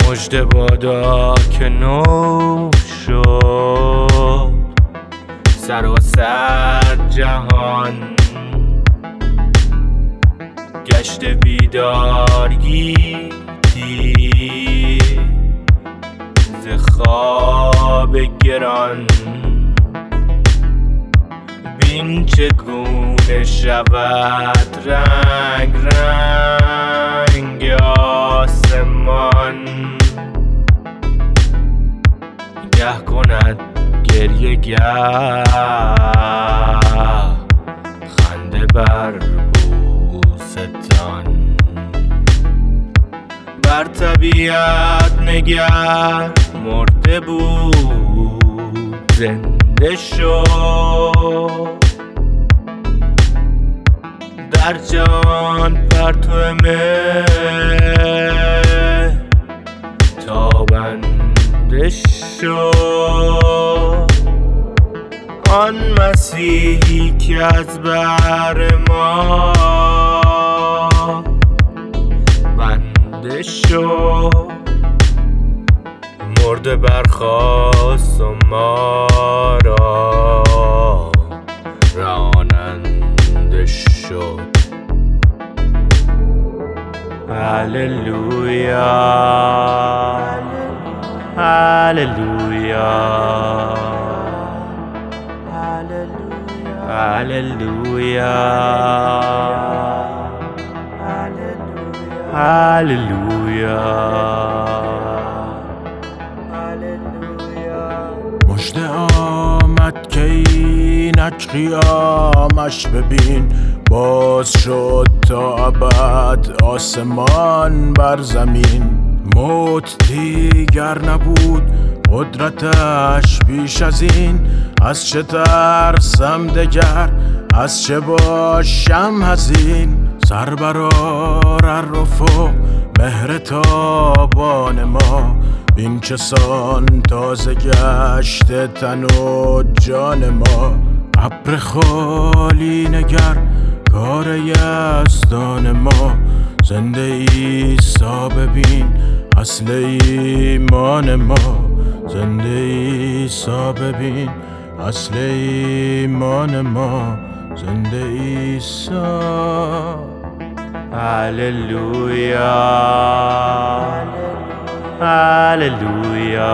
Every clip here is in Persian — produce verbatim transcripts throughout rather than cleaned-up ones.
مژده بادا که نو شد سراسر جهان، گشت بیدارگیتی ز خواب گران. بین چگونه شود رنگ رنگ آسمان، گه کند گریه گه خنده بر بوستان. بر طبیعت نگر مرده بود زنده شد، در جان پرتو مه تابنده شد. آن مسیحی که از بر ما بنده شد، مرده برخاست و ما را راننده شد. هللویا هللویا هللویا هللویا. مژده آمد که اینک قیامش ببین، باز شد تا ابد آسمان بر زمین. موت دیگر نبود قدرتش بیش از این، از چه ترسم دگر از چه باشم حزین. سر برآر افق مهر تابان ما، بین چه سان تازه گشته تن و جان ما. ابر خالی نگر کار یزدان ما، زنده عیسی ببین اصل ایمان ما. زنده عیسی ببین اصل ایمان ما. زنده عیسی. هللویا هللویا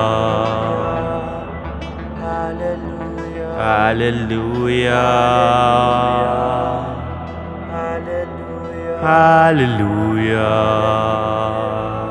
هللویا هللویا.